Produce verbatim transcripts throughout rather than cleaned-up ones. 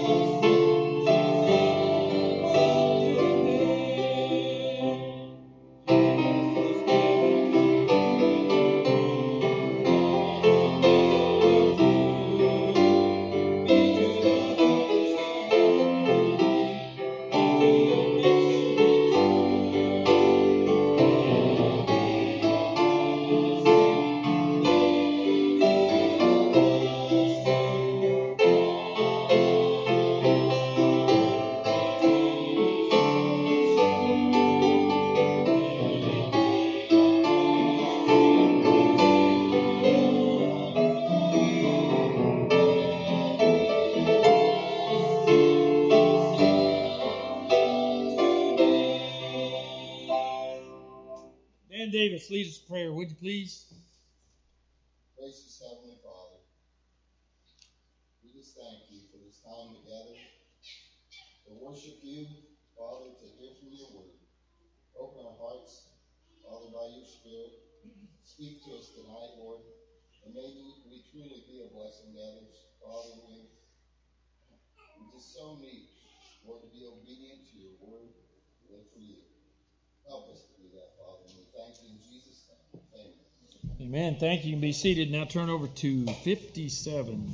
Davis, lead us in prayer, would you please? Gracious Heavenly Father, we just thank you for this time together to worship you, Father, to hear from your word. Open our hearts, Father, by your Spirit. Speak to us tonight, Lord, and may we truly be a blessing to others. Father, we, we just so need, Lord, to be obedient to your word, to live for you. Help us to do that, Father, and we thank you in Jesus' name. Amen. Amen. Thank you. You can be seated. Now turn over to fifty-seven.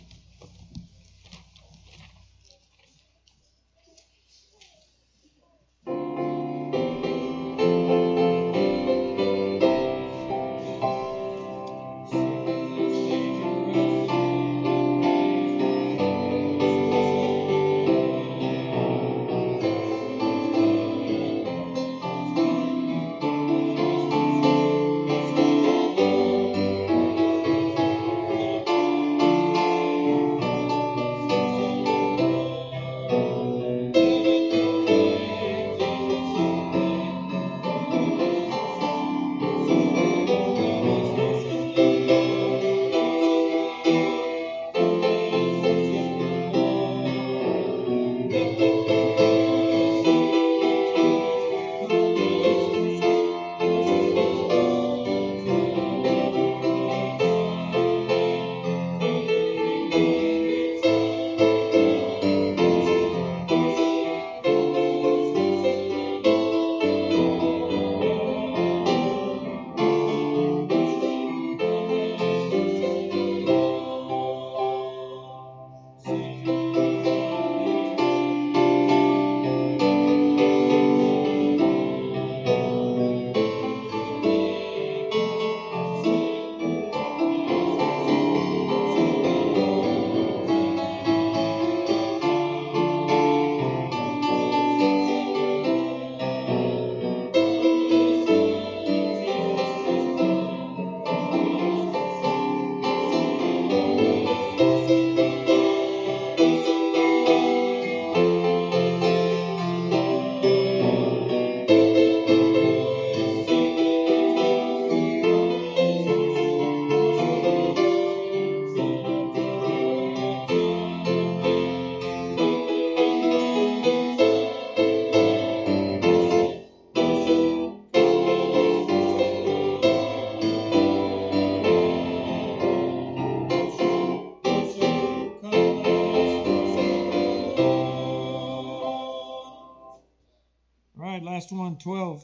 Last one, twelve.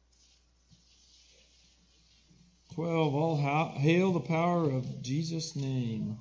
twelve, all hail the power of Jesus' name.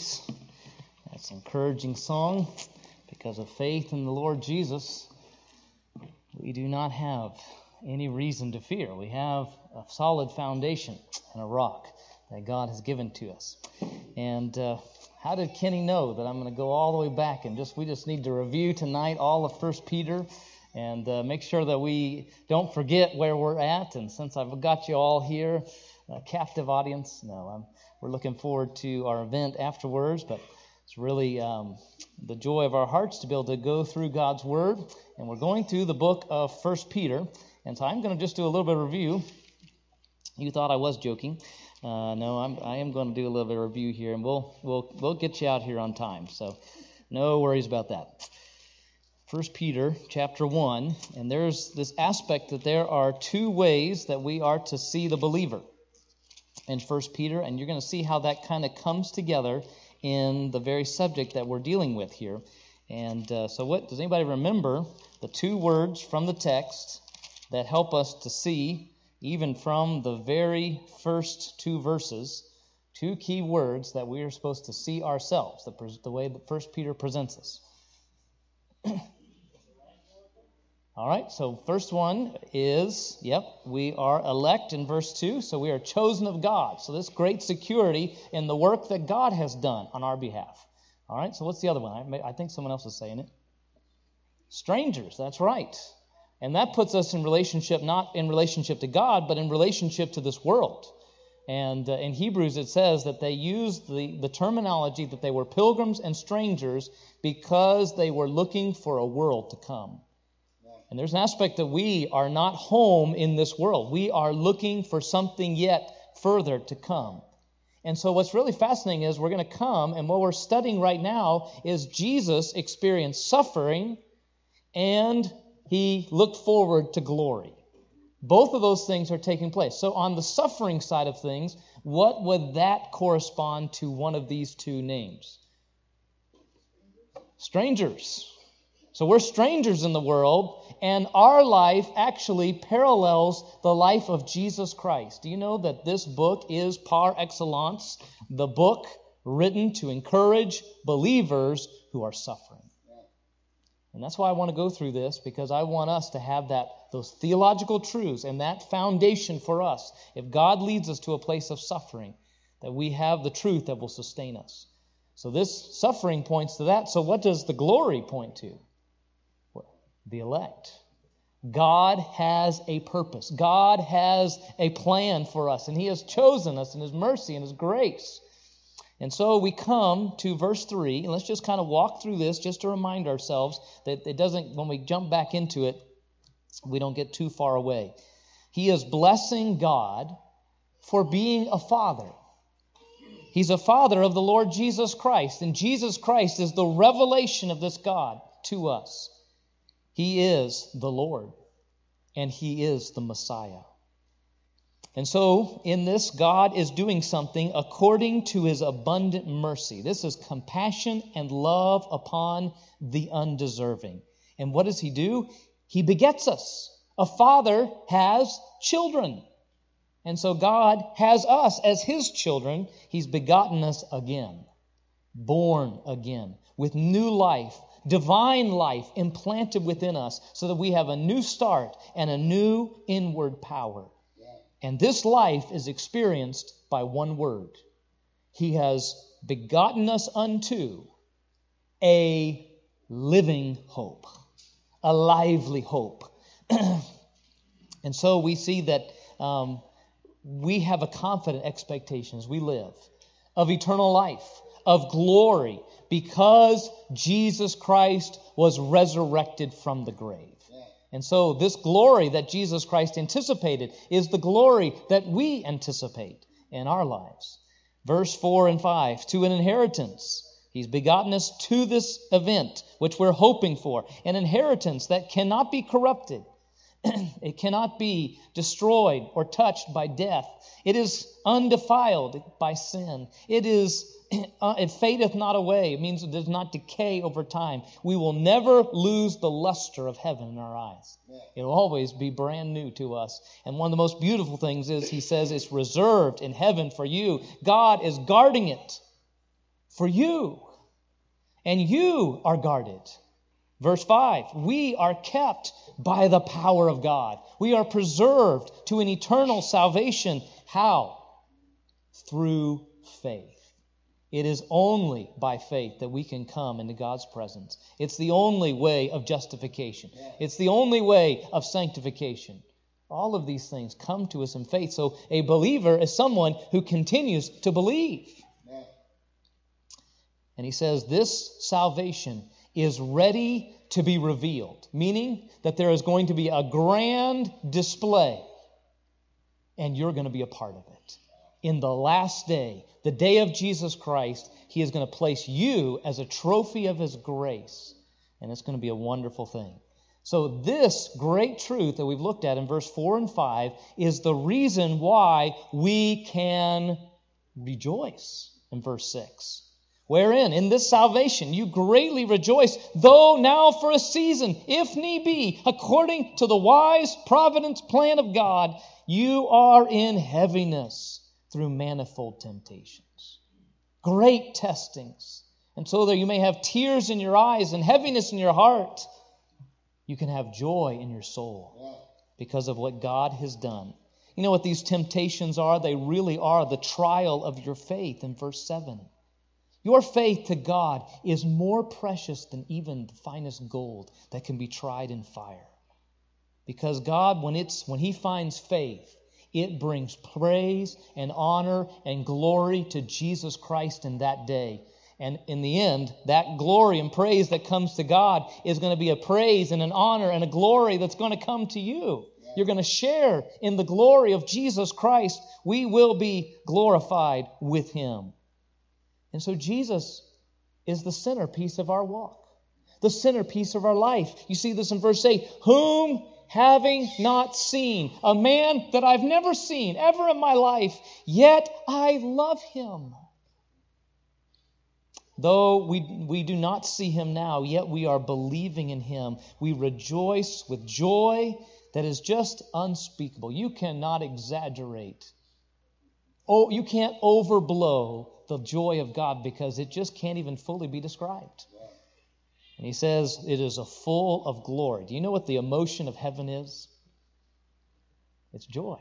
praise. That's an encouraging song. Because of faith in the Lord Jesus, we do not have any reason to fear. We have a solid foundation and a rock that God has given to us. And uh, how did Kenny know that I'm going to go all the way back and just we just need to review tonight all of First Peter and uh, make sure that we don't forget where we're at. And since I've got you all here, a captive audience, no, I'm, we're looking forward to our event afterwards, but it's really um, the joy of our hearts to be able to go through God's Word. And we're going through the book of First Peter. And so I'm going to just do a little bit of review. You thought I was joking. Uh, no, I'm, I am going to do a little bit of review here, and we'll we'll we'll get you out here on time. So no worries about that. First Peter chapter one, and there's this aspect that there are two ways that we are to see the believer in First Peter, and you're going to see how that kind of comes together in the very subject that we're dealing with here. And uh, so what does anybody remember the two words from the text that help us to see, even from the very first two verses, two key words that we are supposed to see ourselves, the, the way that First Peter presents us? All right, so first one is, yep, we are elect in verse two, so we are chosen of God. So this great security in the work that God has done on our behalf. All right, so what's the other one? I, may, I think someone else is saying it. Strangers, that's right. And that puts us in relationship, not in relationship to God, but in relationship to this world. And uh, in Hebrews it says that they used the, the terminology that they were pilgrims and strangers because they were looking for a world to come. And there's an aspect that we are not home in this world. We are looking for something yet further to come. And so what's really fascinating is we're going to come, and what we're studying right now is Jesus experienced suffering and he looked forward to glory. Both of those things are taking place. So on the suffering side of things, what would that correspond to one of these two names? Strangers. So we're strangers in the world, and our life actually parallels the life of Jesus Christ. Do you know that this book is par excellence, the book written to encourage believers who are suffering? And that's why I want to go through this, because I want us to have that those theological truths and that foundation for us. If God leads us to a place of suffering, that we have the truth that will sustain us. So this suffering points to that. So what does the glory point to? The elect. God has a purpose. God has a plan for us, and he has chosen us in his mercy and his grace. And so we come to verse three, and let's just kind of walk through this just to remind ourselves that it doesn't, when we jump back into it, we don't get too far away. He is blessing God for being a father. He's a father of the Lord Jesus Christ, and Jesus Christ is the revelation of this God to us. He is the Lord, and he is the Messiah. And so, in this, God is doing something according to his abundant mercy. This is compassion and love upon the undeserving. And what does he do? He begets us. A father has children. And so God has us as his children. He's begotten us again, born again, with new life, divine life implanted within us so that we have a new start and a new inward power. And this life is experienced by one word. He has begotten us unto a living hope, a lively hope. And so we see that um, we have a confident expectation as we live of eternal life, of glory, because Jesus Christ was resurrected from the grave. And so this glory that Jesus Christ anticipated is the glory that we anticipate in our lives. Verse four and five, to an inheritance. He's begotten us to this event, which we're hoping for. An inheritance that cannot be corrupted. It cannot be destroyed or touched by death. It is undefiled by sin. It is uh, it fadeth not away. It means it does not decay over time. We will never lose the luster of heaven in our eyes. It will always be brand new to us. And one of the most beautiful things is he says it's reserved in heaven for you. God is guarding it. for you, and you are guarded. Verse five, we are kept by the power of God. We are preserved to an eternal salvation. How? Through faith. It is only by faith that we can come into God's presence. It's the only way of justification. It's the only way of sanctification. All of these things come to us in faith. So a believer is someone who continues to believe. And he says this salvation is ready to be revealed, meaning that there is going to be a grand display, and you're going to be a part of it. In the last day, the day of Jesus Christ, He is going to place you as a trophy of His grace, and it's going to be a wonderful thing. So this great truth that we've looked at in verse four and five is the reason why we can rejoice in verse six. Wherein, in this salvation, you greatly rejoice, though now for a season, if need be, according to the wise providence plan of God, you are in heaviness through manifold temptations. Great testings. And so that you may have tears in your eyes and heaviness in your heart, you can have joy in your soul because of what God has done. You know what these temptations are? They really are the trial of your faith in verse seven. Your faith to God is more precious than even the finest gold that can be tried in fire. Because God, when it's when He finds faith, it brings praise and honor and glory to Jesus Christ in that day. And in the end, that glory and praise that comes to God is going to be a praise and an honor and a glory that's going to come to you. You're going to share in the glory of Jesus Christ. We will be glorified with Him. And so Jesus is the centerpiece of our walk, the centerpiece of our life. You see this in verse eight. Whom having not seen, a man that I've never seen ever in my life, yet I love Him. Though we, we do not see Him now, yet we are believing in Him. We rejoice with joy that is just unspeakable. You cannot exaggerate. Oh, you can't overblow the joy of God because it just can't even fully be described. And he says it is a full of glory. Do you know what the emotion of heaven is? It's joy.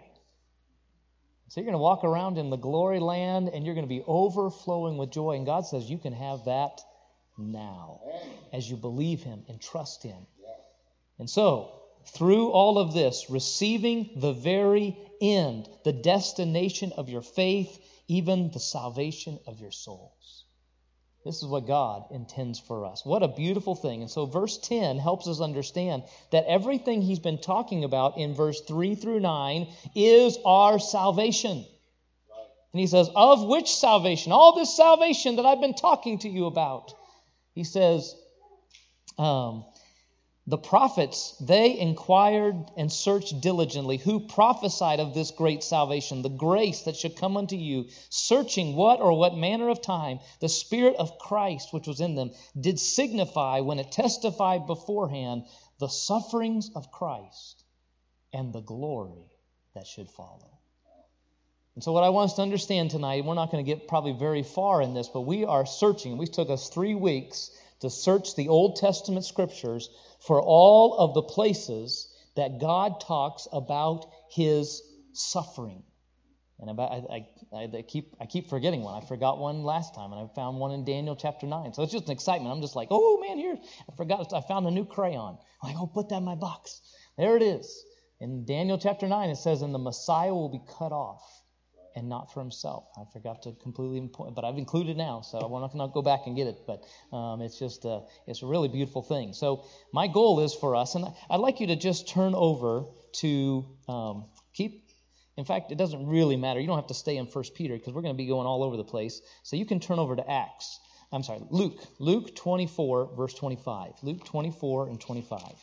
So you're going to walk around in the glory land and you're going to be overflowing with joy. And God says you can have that now as you believe Him and trust Him. And so, through all of this, receiving the very end, the destination of your faith, even the salvation of your souls. This is what God intends for us. What a beautiful thing. And so verse ten helps us understand that everything he's been talking about in verse three through nine is our salvation. And he says, of which salvation? All this salvation that I've been talking to you about. He says, um, the prophets, they inquired and searched diligently who prophesied of this great salvation, the grace that should come unto you, searching what or what manner of time the Spirit of Christ which was in them did signify when it testified beforehand the sufferings of Christ and the glory that should follow. And so what I want us to understand tonight, we're not going to get probably very far in this, but we are searching. We took us three weeks to search the Old Testament Scriptures for all of the places that God talks about His suffering. And about, I, I, I keep I keep forgetting one. I forgot one last time, and I found one in Daniel chapter nine. So it's just an excitement. I'm just like, oh man, here, I forgot. I found a new crayon. I'm like, oh, put that in my box. There it is. In Daniel chapter nine, it says, and the Messiah will be cut off, and not for himself. I forgot to completely point, but I've included it now, so I'm not going to go back and get it. But um, it's just a, it's a really beautiful thing. So my goal is for us, and I'd like you to just turn over to um, keep. In fact, it doesn't really matter. You don't have to stay in First Peter because we're going to be going all over the place. So you can turn over to Acts. I'm sorry, Luke. Luke twenty-four, verse twenty-five. Luke twenty-four and twenty-five.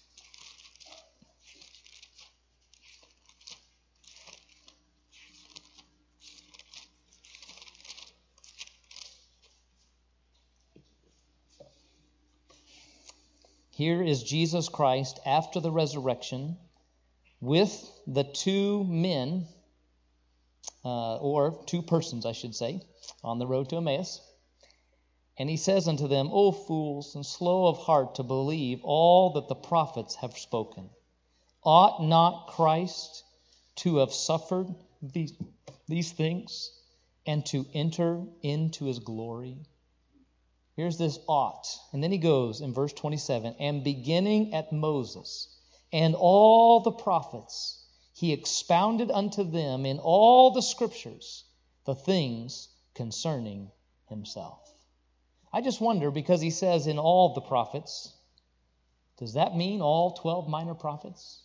Here is Jesus Christ after the resurrection with the two men, uh, or two persons, I should say, on the road to Emmaus. And he says unto them, O fools, and slow of heart to believe all that the prophets have spoken. Ought not Christ to have suffered these, these things and to enter into his glory? Here's this ought. And then he goes in verse twenty-seven, and beginning at Moses and all the prophets, he expounded unto them in all the scriptures the things concerning himself. I just wonder, because he says in all the prophets, does that mean all twelve minor prophets?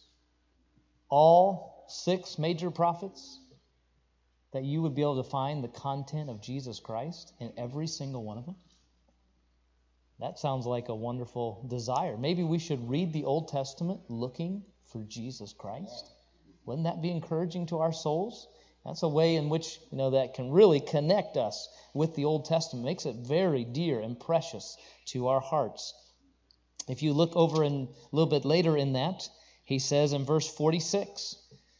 All six major prophets? That you would be able to find the content of Jesus Christ in every single one of them? That sounds like a wonderful desire. Maybe we should read the Old Testament looking for Jesus Christ. Wouldn't that be encouraging to our souls? That's a way in which, you know, that can really connect us with the Old Testament. Makes it very dear and precious to our hearts. If you look over in, a little bit later in that, he says in verse forty-six,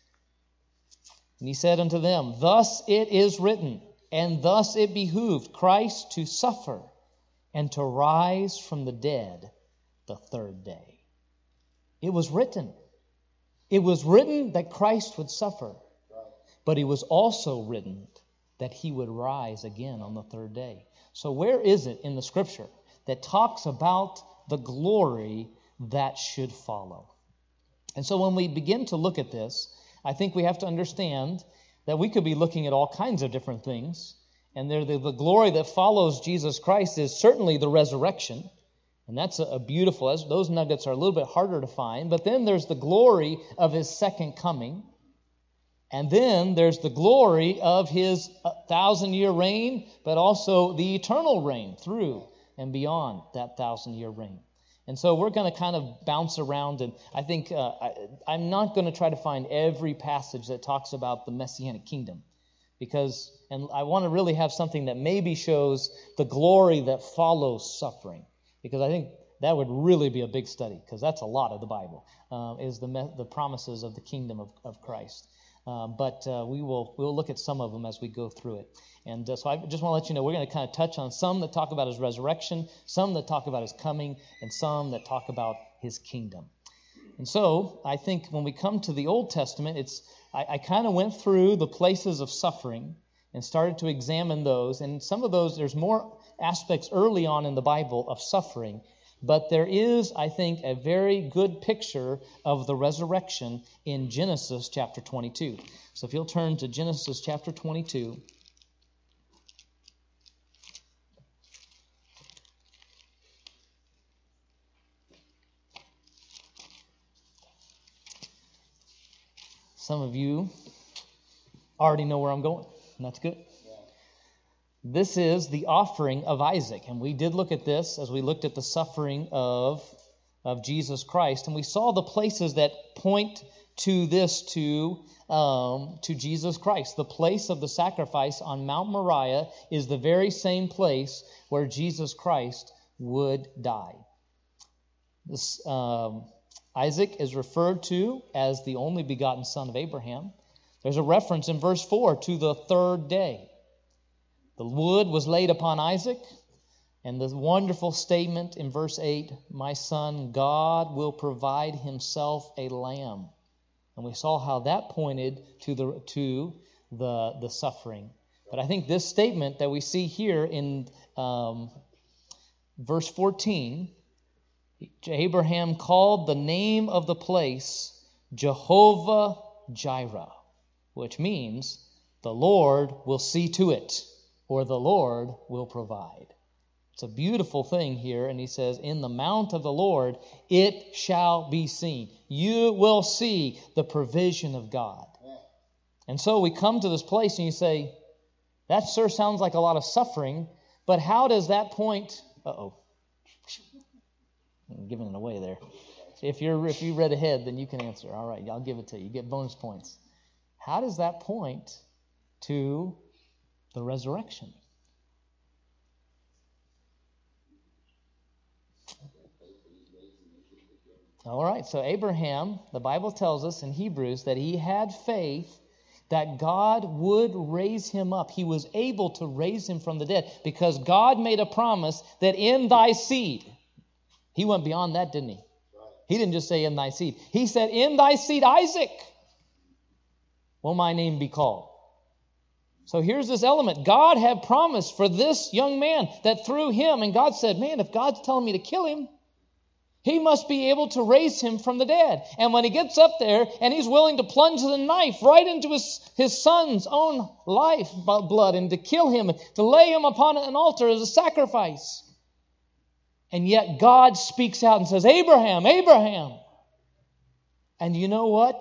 and he said unto them, Thus it is written, and thus it behooved Christ to suffer and to rise from the dead the third day. It was written. It was written that Christ would suffer. But it was also written that he would rise again on the third day. So where is it in the Scripture that talks about the glory that should follow? And so when we begin to look at this, I think we have to understand that we could be looking at all kinds of different things. And the, the glory that follows Jesus Christ is certainly the resurrection. And that's a, a beautiful, those nuggets are a little bit harder to find. But then there's the glory of his second coming. And then there's the glory of his thousand-year reign, but also the eternal reign through and beyond that thousand-year reign. And so we're going to kind of bounce around, and I think uh, I, I'm not going to try to find every passage that talks about the Messianic kingdom, because, and I want to really have something that maybe shows the glory that follows suffering, because I think that would really be a big study, because that's a lot of the Bible, uh, is the the promises of the kingdom of, of Christ. Uh, but uh, we will we'll look at some of them as we go through it. And uh, so I just want to let you know, we're going to kind of touch on some that talk about his resurrection, some that talk about his coming, and some that talk about his kingdom. And so I think when we come to the Old Testament, it's I, I kind of went through the places of suffering and started to examine those. And some of those, there's more aspects early on in the Bible of suffering. But there is, I think, a very good picture of the resurrection in Genesis chapter twenty-two. So if you'll turn to Genesis chapter twenty-two. Some of you already know where I'm going, and that's good. This is the offering of Isaac. And we did look at this as we looked at the suffering of, of Jesus Christ. And we saw the places that point to this, to, um, to Jesus Christ. The place of the sacrifice on Mount Moriah is the very same place where Jesus Christ would die. This, um, Isaac is referred to as the only begotten son of Abraham. There's a reference in verse four to the third day. The wood was laid upon Isaac, and the wonderful statement in verse eight, my son, God will provide himself a lamb. And we saw how that pointed to the to the, the suffering. But I think this statement that we see here in um, verse fourteen, Abraham called the name of the place Jehovah Jireh, which means the Lord will see to it, or the Lord will provide. It's a beautiful thing here, and he says, in the mount of the Lord it shall be seen. You will see the provision of God. And so we come to this place and you say, that sure sounds like a lot of suffering, but how does that point... Uh-oh. I'm giving it away there. If you're if you read ahead, then you can answer. All right, I'll give it to you. You get bonus points. How does that point to the resurrection? All right, so Abraham, the Bible tells us in Hebrews that he had faith that God would raise him up. He was able to raise him from the dead because God made a promise that in thy seed, he went beyond that, didn't he? He didn't just say in thy seed. He said, in thy seed, Isaac, will my name be called. So here's this element. God had promised for this young man that through him, and God said, man, if God's telling me to kill him, he must be able to raise him from the dead. And when he gets up there and he's willing to plunge the knife right into his, his son's own life, blood, and to kill him, to lay him upon an altar as a sacrifice. And yet God speaks out and says, Abraham, Abraham. And you know what?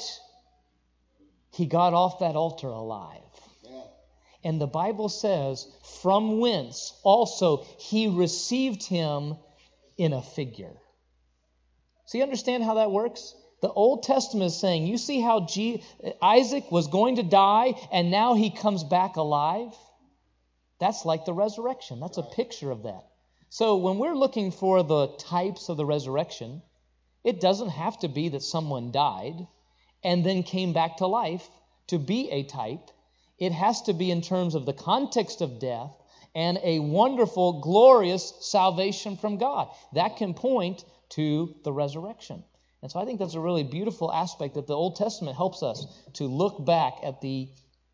He got off that altar alive. And the Bible says, from whence also he received him in a figure. So you understand how that works? The Old Testament is saying, you see how G- Isaac was going to die and now he comes back alive? That's like the resurrection. That's a picture of that. So when we're looking for the types of the resurrection, it doesn't have to be that someone died and then came back to life to be a type. It has to be in terms of the context of death and a wonderful, glorious salvation from God. That can point to the resurrection. And so I think that's a really beautiful aspect that the Old Testament helps us to look back at the,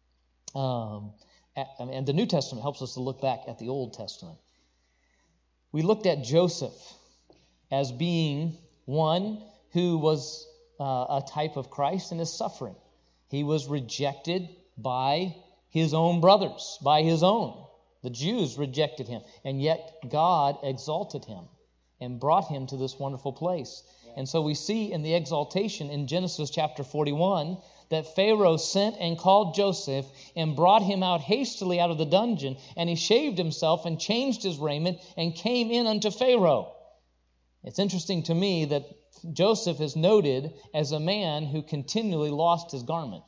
um, at, and the New Testament helps us to look back at the Old Testament. We looked at Joseph as being one who was uh, a type of Christ in his suffering. He was rejected by his own brothers, by his own. The Jews rejected him, and yet God exalted him and brought him to this wonderful place. And so we see in the exaltation in Genesis chapter forty-one that Pharaoh sent and called Joseph and brought him out hastily out of the dungeon, and he shaved himself and changed his raiment and came in unto Pharaoh. It's interesting to me that Joseph is noted as a man who continually lost his garment.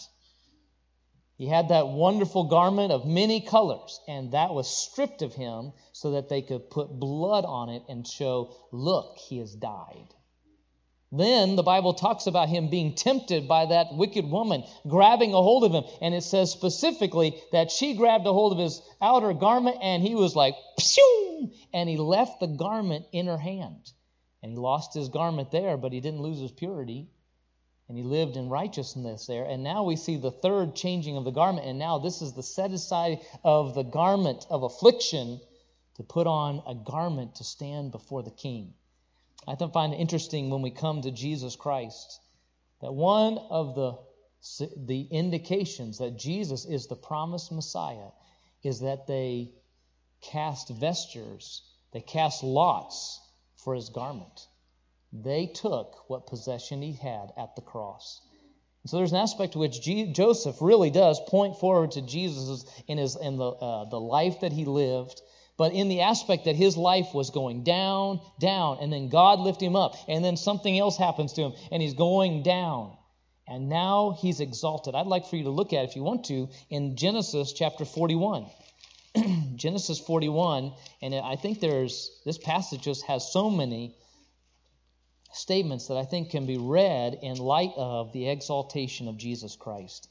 He had that wonderful garment of many colors, and that was stripped of him so that they could put blood on it and show, look, he has died. Then the Bible talks about him being tempted by that wicked woman, grabbing a hold of him. And it says specifically that she grabbed a hold of his outer garment, and he was like, pshoo! And he left the garment in her hand. And he lost his garment there, but he didn't lose his purity. And he lived in righteousness there. And now we see the third changing of the garment. And now this is the set aside of the garment of affliction to put on a garment to stand before the King. I find it interesting when we come to Jesus Christ that one of the, the indications that Jesus is the promised Messiah is that they cast vestures, they cast lots for his garment. They took what possession he had at the cross. And so there's an aspect to which G- Joseph really does point forward to Jesus in his in the uh, the life that he lived, but in the aspect that his life was going down, down, and then God lifted him up, and then something else happens to him, and he's going down, and now he's exalted. I'd like for you to look at, if you want to, in Genesis chapter forty-one. Genesis forty-one, and I think there's this passage just has so many statements that I think can be read in light of the exaltation of Jesus Christ.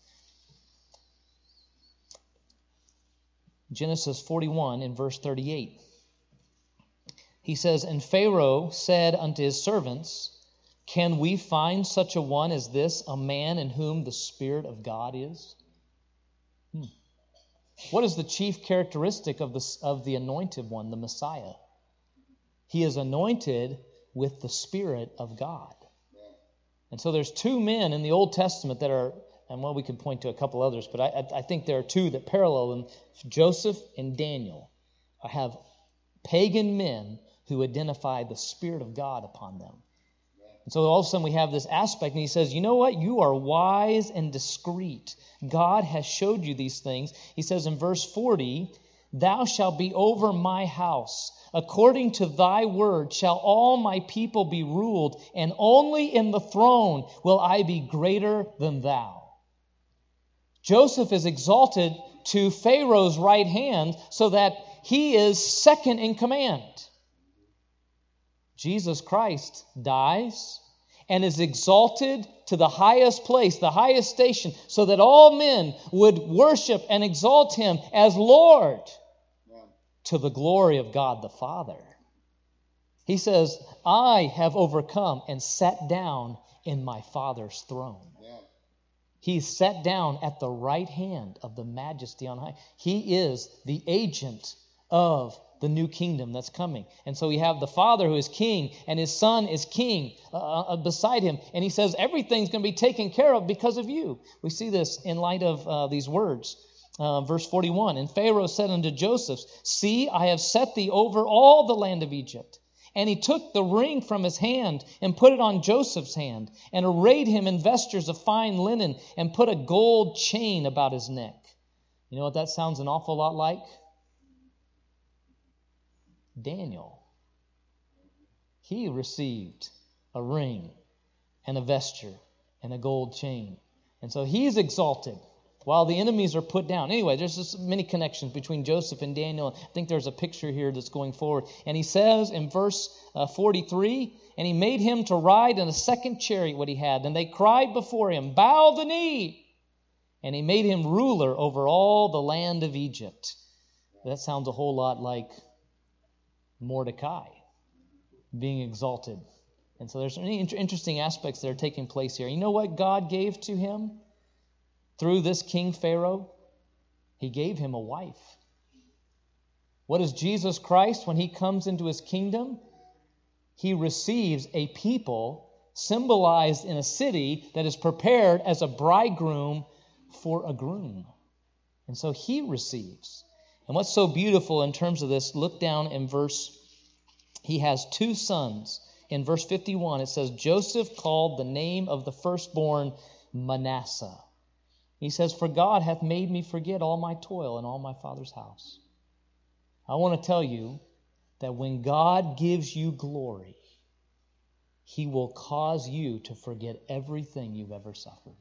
Genesis forty-one in verse thirty-eight. He says, And Pharaoh said unto his servants, Can we find such a one as this, a man in whom the Spirit of God is? Hmm. What is the chief characteristic of the, of the anointed one, the Messiah? He is anointed with the Spirit of God. And so there's two men in the Old Testament that are, and well, we could point to a couple others, but I, I think there are two that parallel them. Joseph and Daniel have pagan men who identify the Spirit of God upon them. And so all of a sudden we have this aspect, and he says, you know what? You are wise and discreet. God has showed you these things. He says in verse forty, Thou shalt be over my house. According to thy word shall all my people be ruled, and only in the throne will I be greater than thou. Joseph is exalted to Pharaoh's right hand so that he is second in command. Jesus Christ dies, and is exalted to the highest place, the highest station, so that all men would worship and exalt him as Lord to the glory of God the Father. He says, I have overcome and sat down in my Father's throne. He's sat down at the right hand of the Majesty on high. He is the agent of the new kingdom that's coming. And so we have the Father who is king, and his Son is king uh, beside him. And he says everything's going to be taken care of because of you. We see this in light of uh, these words. Uh, verse forty-one, and Pharaoh said unto Joseph, see, I have set thee over all the land of Egypt. And he took the ring from his hand and put it on Joseph's hand and arrayed him in vestures of fine linen and put a gold chain about his neck. You know what that sounds an awful lot like? Daniel. He received a ring and a vesture and a gold chain. And so he's exalted while the enemies are put down. Anyway, there's just many connections between Joseph and Daniel. I think there's a picture here that's going forward. And he says in verse uh, forty-three, and he made him to ride in a second chariot what he had. And they cried before him, bow the knee. And he made him ruler over all the land of Egypt. That sounds a whole lot like Mordecai being exalted. And so there's many interesting aspects that are taking place here. You know what God gave to him? Through this King Pharaoh, he gave him a wife. What is Jesus Christ when he comes into his kingdom? He receives a people symbolized in a city that is prepared as a bridegroom for a groom. And so he receives. And what's so beautiful in terms of this, look down in verse, he has two sons. In verse fifty-one, it says, Joseph called the name of the firstborn Manasseh. He says, for God hath made me forget all my toil in all my father's house. I want to tell you that when God gives you glory, he will cause you to forget everything you've ever suffered.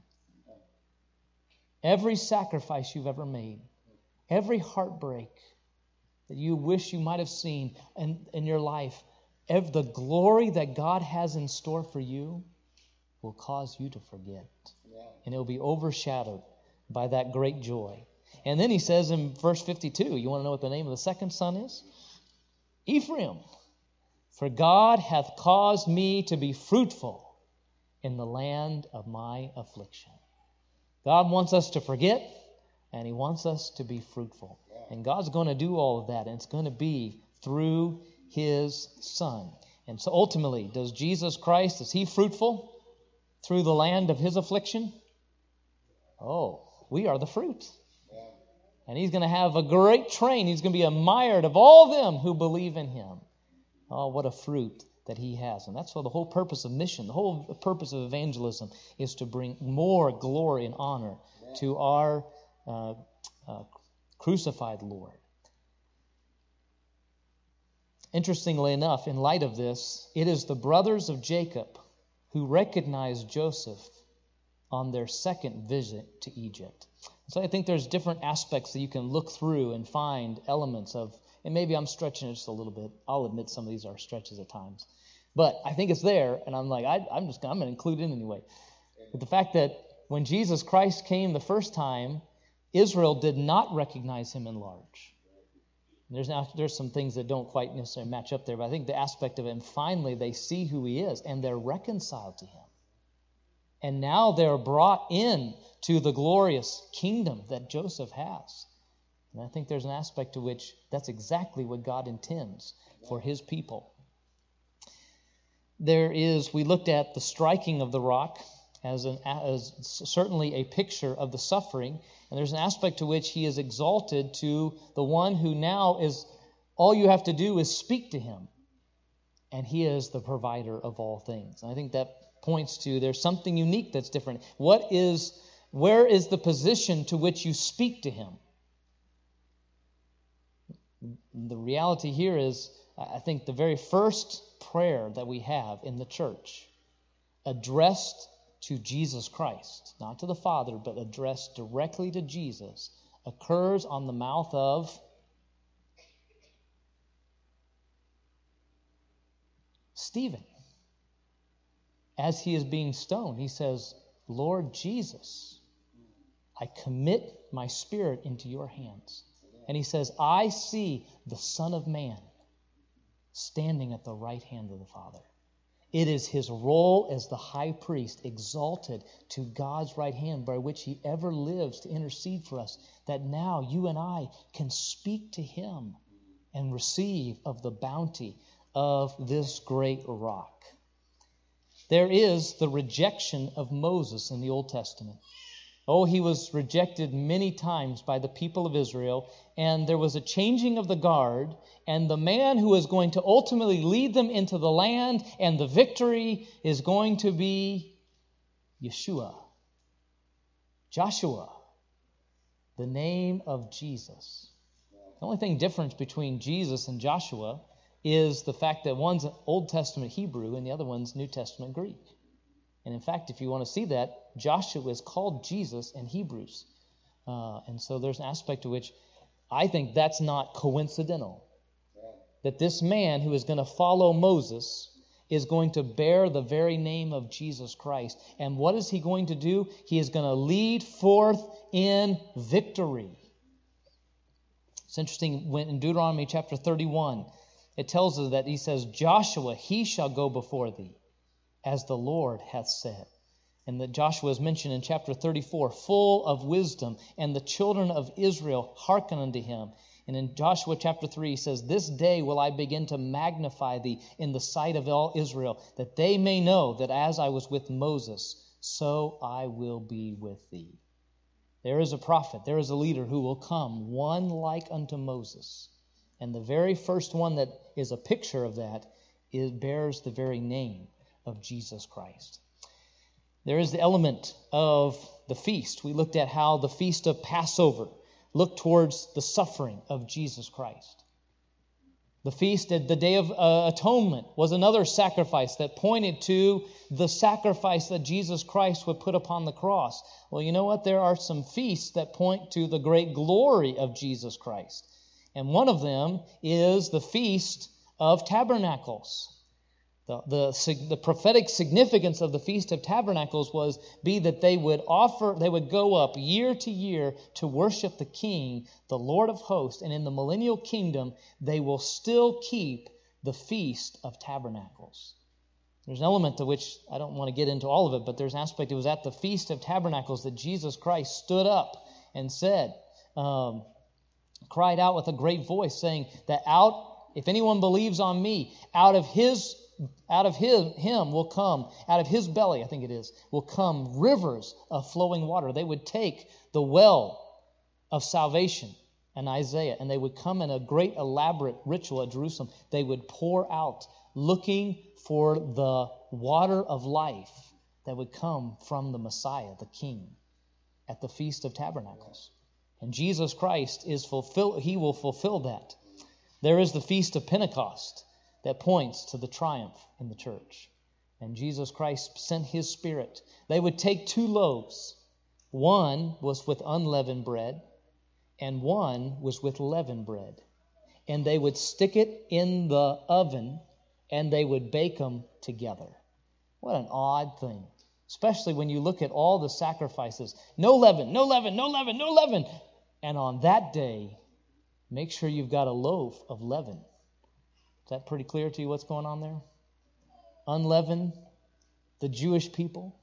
Every sacrifice you've ever made, every heartbreak that you wish you might have seen in, in your life, every, the glory that God has in store for you will cause you to forget. And it will be overshadowed by that great joy. And then he says in verse fifty-two, you want to know what the name of the second son is? Ephraim. For God hath caused me to be fruitful in the land of my affliction. God wants us to forget, and he wants us to be fruitful. And God's going to do all of that, and it's going to be through his Son. And so ultimately, does Jesus Christ, is he fruitful through the land of his affliction? Oh, we are the fruit. And he's going to have a great train. He's going to be admired of all them who believe in him. Oh, what a fruit that he has. And that's what the whole purpose of mission, the whole purpose of evangelism is to bring more glory and honor to our uh, uh, crucified Lord. Interestingly enough, in light of this, it is the brothers of Jacob who recognized Joseph on their second visit to Egypt. So I think there's different aspects that you can look through and find elements of, and maybe I'm stretching it just a little bit. I'll admit some of these are stretches at times. But I think it's there, and I'm like, I, I'm just I'm going to include it anyway. But the fact that when Jesus Christ came the first time, Israel did not recognize him in large. There's now there's some things that don't quite necessarily match up there, but I think the aspect of it, and finally they see who he is, and they're reconciled to him. And now they're brought in to the glorious kingdom that Joseph has. And I think there's an aspect to which that's exactly what God intends for his people. There is, we looked at the striking of the rock as, an, as certainly a picture of the suffering. And there's an aspect to which he is exalted to the one who now is, all you have to do is speak to him. And he is the provider of all things. And I think that points to there's something unique that's different. What is, where is the position to which you speak to him? The reality here is, I think the very first prayer that we have in the church, addressed to Jesus Christ, not to the Father, but addressed directly to Jesus, occurs on the mouth of Stephen. as he is being stoned, he says, Lord Jesus, I commit my spirit into your hands. And he says, I see the Son of Man standing at the right hand of the Father. It is his role as the high priest, exalted to God's right hand, by which he ever lives to intercede for us, that now you and I can speak to him and receive of the bounty of this great rock. There is the rejection of Moses in the Old Testament. Oh, he was rejected many times by the people of Israel, and there was a changing of the guard, and the man who is going to ultimately lead them into the land and the victory is going to be Yeshua, Joshua, the name of Jesus. The only thing different between Jesus and Joshua is the fact that one's Old Testament Hebrew and the other one's New Testament Greek. And in fact, if you want to see that, Joshua is called Jesus in Hebrews. Uh, and so there's an aspect to which I think that's not coincidental. That this man who is going to follow Moses is going to bear the very name of Jesus Christ. And what is he going to do? He is going to lead forth in victory. It's interesting, when in Deuteronomy chapter thirty-one, it tells us that he says, Joshua, he shall go before thee, as the Lord hath said. And that Joshua is mentioned in chapter thirty-four, full of wisdom, and the children of Israel hearken unto him. And in Joshua chapter three, he says, this day will I begin to magnify thee in the sight of all Israel, that they may know that as I was with Moses, so I will be with thee. There is a prophet, there is a leader who will come, one like unto Moses. And the very first one that is a picture of that is, bears the very name of Jesus Christ. There is the element of the feast. We looked at how the feast of Passover looked towards the suffering of Jesus Christ. The feast at the Day of uh, Atonement was another sacrifice that pointed to the sacrifice that Jesus Christ would put upon the cross. Well, you know what? There are some feasts that point to the great glory of Jesus Christ. And one of them is the Feast of Tabernacles. The, the, the prophetic significance of the Feast of Tabernacles was be that they would offer, they would go up year to year to worship the King, the Lord of hosts, and in the millennial kingdom, they will still keep the Feast of Tabernacles. There's an element to which I don't want to get into all of it, but there's an aspect. It was at the Feast of Tabernacles that Jesus Christ stood up and said, um, cried out with a great voice, saying that out, if anyone believes on me, out of his Out of his, him will come, out of his belly, I think it is, will come rivers of flowing water. They would take the well of salvation in Isaiah, and they would come in a great elaborate ritual at Jerusalem. They would pour out, looking for the water of life that would come from the Messiah, the King, at the Feast of Tabernacles. And Jesus Christ is fulfill, he will fulfill that. There is the Feast of Pentecost that points to the triumph in the church. And Jesus Christ sent his Spirit. They would take two loaves. One was with unleavened bread, and one was with leavened bread. And they would stick it in the oven, and they would bake them together. What an odd thing. Especially when you look at all the sacrifices. No leaven, no leaven, no leaven, no leaven. And on that day, make sure you've got a loaf of leaven. Is that pretty clear to you what's going on there? Unleavened, the Jewish people,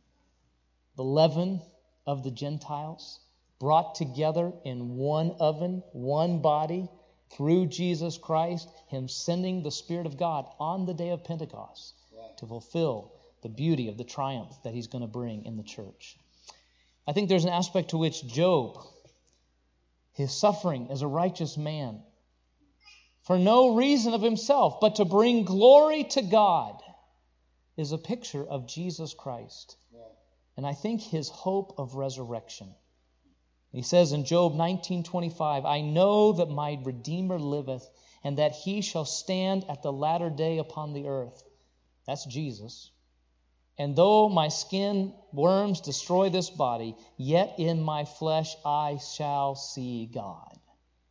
the leaven of the Gentiles, brought together in one oven, one body, through Jesus Christ, him sending the Spirit of God on the day of Pentecost to fulfill the beauty of the triumph that he's going to bring in the church. I think there's an aspect to which Job, his suffering as a righteous man, for no reason of himself, but to bring glory to God, is a picture of Jesus Christ. And I think his hope of resurrection. He says in Job nineteen twenty-five, I know that my Redeemer liveth, and that he shall stand at the latter day upon the earth. That's Jesus. And though my skin worms destroy this body, yet in my flesh I shall see God.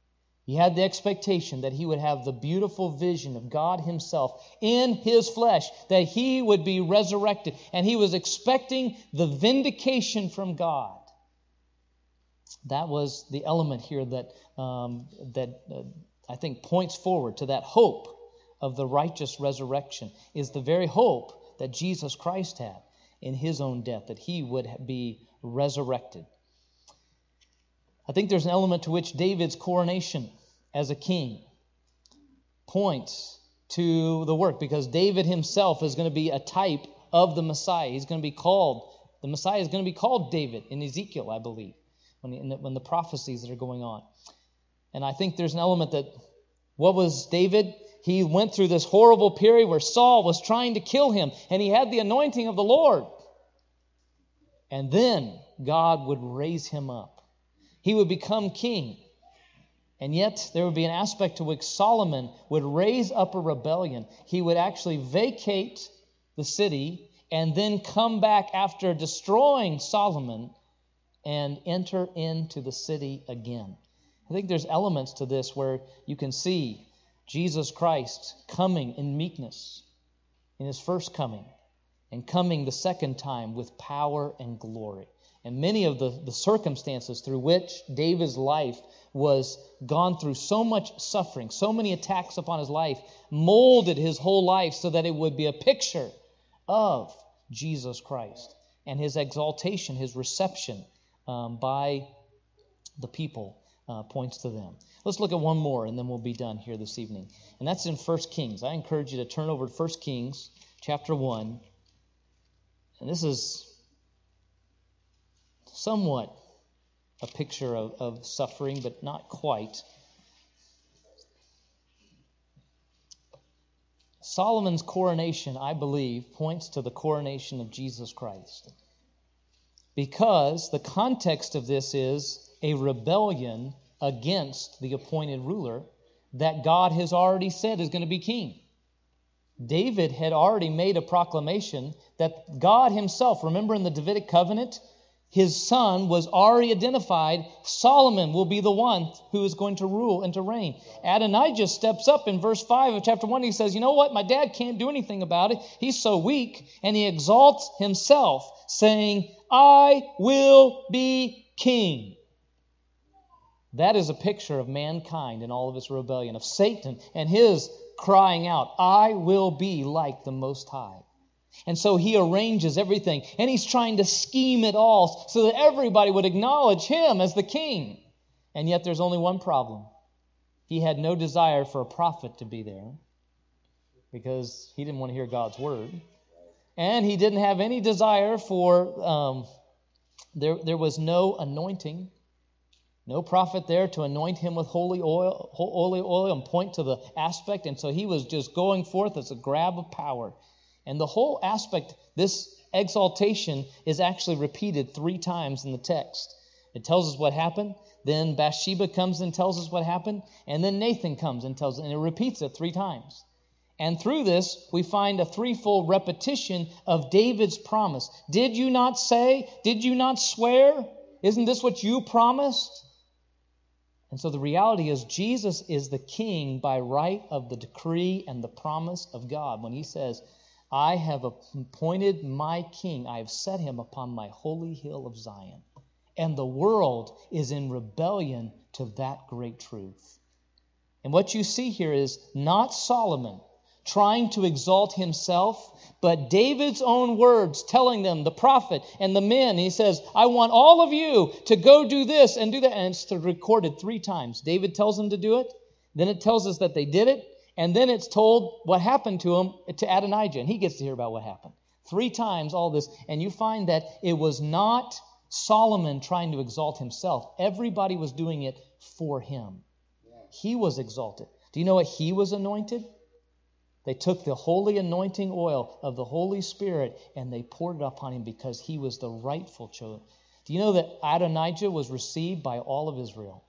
He had the expectation that he would have the beautiful vision of God himself in his flesh, that he would be resurrected. And he was expecting the vindication from God. That was the element here that, um, that uh, I think points forward to that hope of the righteous resurrection, is the very hope that Jesus Christ had in his own death, that he would be resurrected. I think there's an element to which David's coronation as a king points to the work, because David himself is going to be a type of the Messiah. He's going to be called, the Messiah is going to be called David in Ezekiel, I believe, when, in the, when the prophecies that are going on. And I think there's an element that, what was David? He went through this horrible period where Saul was trying to kill him, and he had the anointing of the Lord. And then God would raise him up. He would become king. And yet there would be an aspect to which Solomon would raise up a rebellion. He would actually vacate the city and then come back after destroying Solomon and enter into the city again. I think there's elements to this where you can see Jesus Christ coming in meekness in his first coming, and coming the second time with power and glory. And many of the, the circumstances through which David's life was gone through so much suffering, so many attacks upon his life, molded his whole life so that it would be a picture of Jesus Christ and his exaltation, his reception um, by the people uh, points to them. Let's look at one more and then we'll be done here this evening. And that's in First Kings. I encourage you to turn over to First Kings chapter one. And this is somewhat a picture of, of suffering, but not quite. Solomon's coronation, I believe, points to the coronation of Jesus Christ. Because the context of this is a rebellion against the appointed ruler that God has already said is going to be king. David had already made a proclamation that God himself, remember in the Davidic covenant, his son was already identified. Solomon will be the one who is going to rule and to reign. Adonijah steps up in verse five of chapter one. He says, you know what? My dad can't do anything about it. He's so weak. And he exalts himself, saying, I will be king. That is a picture of mankind in all of its rebellion, of Satan and his crying out, I will be like the Most High. And so he arranges everything, and he's trying to scheme it all so that everybody would acknowledge him as the king. And yet there's only one problem. He had no desire for a prophet to be there because he didn't want to hear God's word. And he didn't have any desire for, um, there, there was no anointing. No prophet there to anoint him with holy oil, holy oil and point to the aspect. And so he was just going forth as a grab of power. And the whole aspect, this exaltation is actually repeated three times in the text. It tells us what happened. Then Bathsheba comes and tells us what happened. And then Nathan comes and tells us, and it repeats it three times. And through this, we find a threefold repetition of David's promise. Did you not say? Did you not swear? Isn't this what you promised? And so the reality is Jesus is the king by right of the decree and the promise of God. When he says, I have appointed my king, I have set him upon my holy hill of Zion. And the world is in rebellion to that great truth. And what you see here is not Solomon trying to exalt himself, but David's own words telling them, the prophet and the men, he says, I want all of you to go do this and do that. And it's recorded three times. David tells them to do it. Then it tells us that they did it. And then it's told what happened to him, to Adonijah. And he gets to hear about what happened. Three times all this. And you find that it was not Solomon trying to exalt himself. Everybody was doing it for him. He was exalted. Do you know what? He was anointed. They took the holy anointing oil of the Holy Spirit and they poured it upon him because he was the rightful chosen. Do you know that Adonijah was received by all of Israel?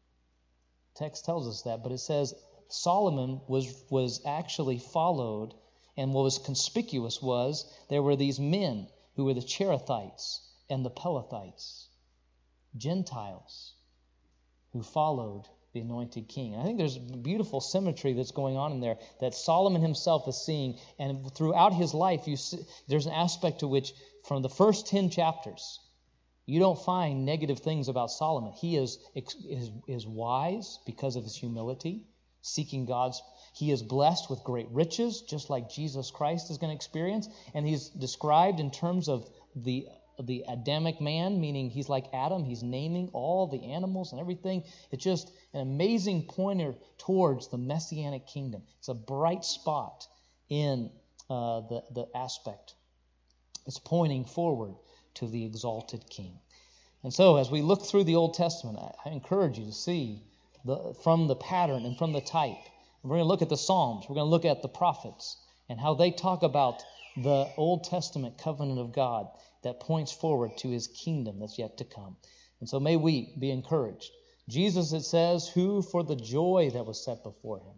Text tells us that, but it says Solomon was, was actually followed, and what was conspicuous was there were these men who were the Cherethites and the Pelethites, Gentiles, who followed the anointed king. And I think there's beautiful symmetry that's going on in there that Solomon himself is seeing. And throughout his life, you see, there's an aspect to which, from the first ten chapters, you don't find negative things about Solomon. He is, is, is wise because of his humility, seeking God's. He is blessed with great riches, just like Jesus Christ is going to experience. And he's described in terms of the the Adamic man, meaning he's like Adam. He's naming all the animals and everything. It's just an amazing pointer towards the Messianic kingdom. It's a bright spot in uh, the, the aspect. It's pointing forward to the exalted king. And so as we look through the Old Testament, I, I encourage you to see the, from the pattern and from the type. And we're going to look at the Psalms. We're going to look at the prophets and how they talk about the Old Testament covenant of God that points forward to his kingdom that's yet to come. And so may we be encouraged. Jesus, it says, who for the joy that was set before him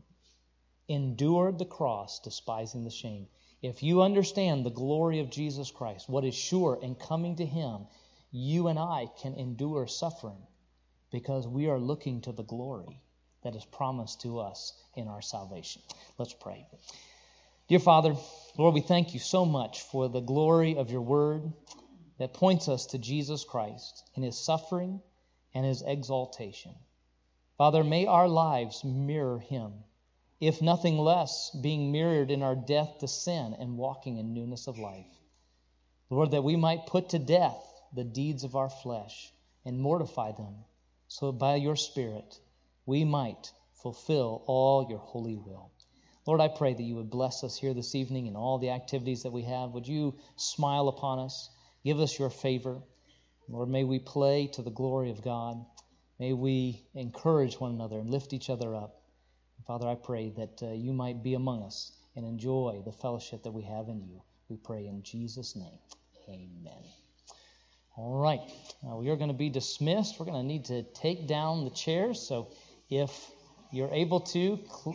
endured the cross, despising the shame. If you understand the glory of Jesus Christ, what is sure in coming to him, you and I can endure suffering because we are looking to the glory that is promised to us in our salvation. Let's pray. Dear Father, Lord, we thank you so much for the glory of your word that points us to Jesus Christ in his suffering and his exaltation. Father, may our lives mirror him, if nothing less, being mirrored in our death to sin and walking in newness of life. Lord, that we might put to death the deeds of our flesh and mortify them, so that by your Spirit we might fulfill all your holy will. Lord, I pray that you would bless us here this evening in all the activities that we have. Would you smile upon us? Give us your favor. Lord, may we play to the glory of God. May we encourage one another and lift each other up. Father, I pray that uh, you might be among us and enjoy the fellowship that we have in you. We pray in Jesus' name. Amen. All right. Uh, we are going to be dismissed. We're going to need to take down the chairs. So if you're able to,